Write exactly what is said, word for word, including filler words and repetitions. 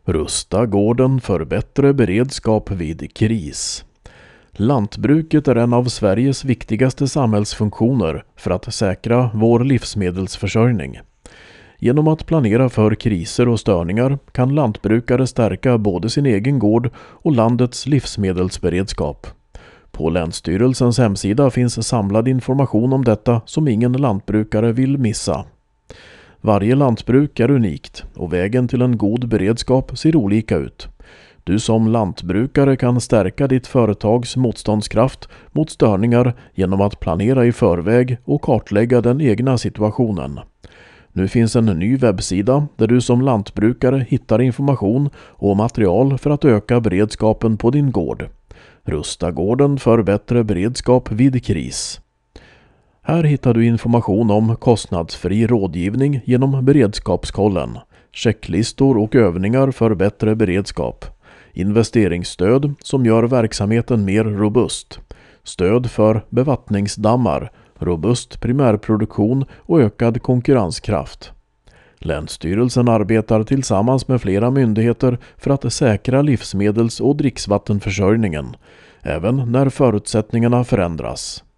Rusta gården för bättre beredskap vid kris. Lantbruket är en av Sveriges viktigaste samhällsfunktioner för att säkra vår livsmedelsförsörjning. Genom att planera för kriser och störningar kan lantbrukare stärka både sin egen gård och landets livsmedelsberedskap. På Länsstyrelsens hemsida finns samlad information om detta som ingen lantbrukare vill missa. Varje lantbruk är unikt och vägen till en god beredskap ser olika ut. Du som lantbrukare kan stärka ditt företags motståndskraft mot störningar genom att planera i förväg och kartlägga den egna situationen. Nu finns en ny webbsida där du som lantbrukare hittar information och material för att öka beredskapen på din gård. Rusta gården för bättre beredskap vid kris. Här hittar du information om kostnadsfri rådgivning genom beredskapskollen, checklistor och övningar för bättre beredskap, investeringsstöd som gör verksamheten mer robust, stöd för bevattningsdammar, robust primärproduktion och ökad konkurrenskraft. Länsstyrelsen arbetar tillsammans med flera myndigheter för att säkra livsmedels- och dricksvattenförsörjningen, även när förutsättningarna förändras.